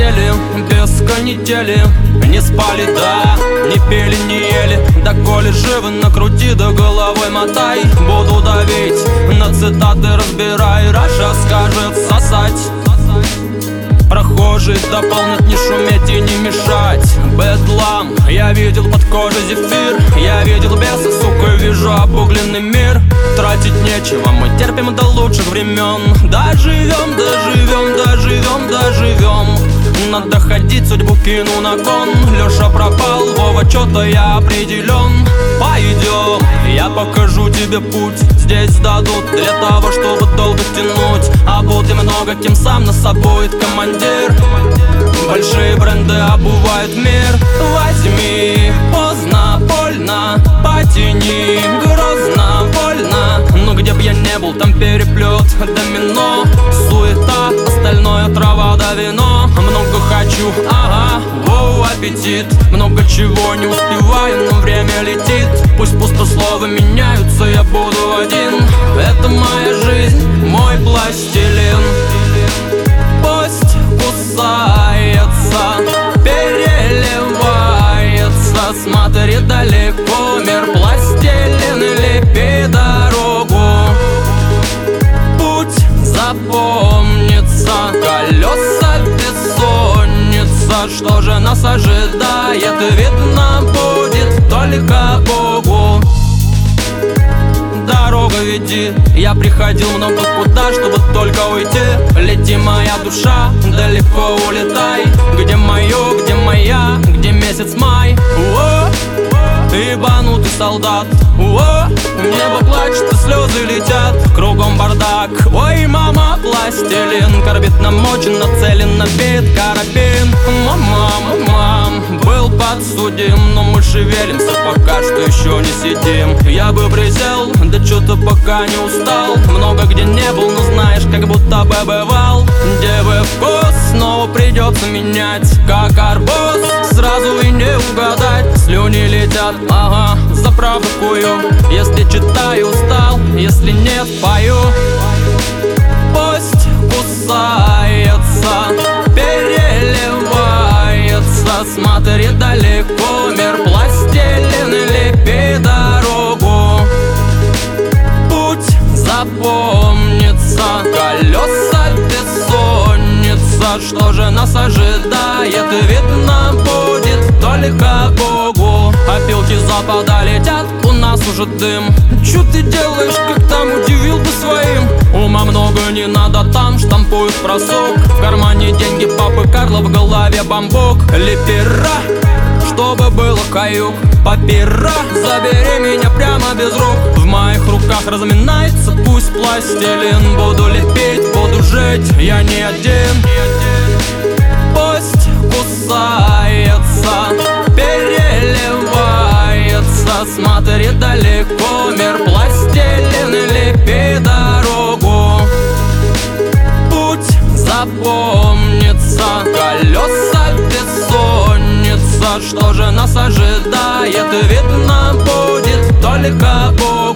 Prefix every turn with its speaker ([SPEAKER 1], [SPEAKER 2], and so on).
[SPEAKER 1] сидели без канители, не спали, да, не пели, не ели. Доколе живы, накрути, до головой мотай. Буду давить, на цитаты разбирай. Раша скажет сосать, прохожий дополнит не шуметь и не мешать. Бэдлам, я видел под кожей зефир, я видел беса, сука, вижу обугленный мир. Тратить нечего, мы терпим до лучших времен. Доживем, доживем, доживем, доживем. Надо ходить, судьбу кину на кон. Леша пропал, Вова, чё-то я определен. Пойдем, я покажу тебе путь. Здесь дадут для того, чтобы долго тянуть. А будет много, кем сам нас обует командир. Большие бренды обувают мир. Возьми, поздно, больно, потяни, грозно, больно. Но где б я не был, там переплет, домино, суета, остальное трава да вино. Много хочу, ага, воу, аппетит. Много чего не успеваю, но время летит. Пусть пустословы меняются, я буду один. Это моя жизнь, мой пластилин. Пусть кусается, переливается. Смотри далеко, мир пластилин, лепи дорогу. Путь запомнится, колеса бессонница. Что же нас ожидает, видно будет только Богу. Дорога веди, я приходил много куда, чтобы только уйти. Лети, моя душа, далеко улетай. Где мое, где моя, где месяц май? О, ебанутый солдат. О, небо плачет и слезы летят. Кругом бардак, ой, мама, пластилин. Корбит намочен, нацелен, набит карабин. Мама, был подсудим, но мы шевелимся, пока что еще не сидим. Я бы присел, да чё-то пока не устал. Много где не был, но знаешь, как будто бы бывал. Девы вкус снова придется менять, как арбуз, сразу и не угадать. Слюни летят, ага, за правду кую. Если читаю, устал, если нет, пою. Пусть кусается, переливается. Смотри далеко, мир пластилин, лепи дорогу. Путь запомнится, колеса бессонница. Что же нас ожидает, видно будет только Богу. Опилки запада летят, у нас уже дым. Чё ты делаешь, как там, удивил бы своим? Ума много не надо, там штампуют бросок. В кармане деньги папы Карла, в голове бамбук. Лепера, чтобы было каюк. Папира, забери меня прямо без рук. В моих руках разминается пусть пластилин. Буду лепить, буду жить, я не один. Пусть кусается, переливается. Смотри далеко, мир пластилин, лепи дорогу. Путь запомнится, колеса бессонница. Что же нас ожидает, видно будет только Бог.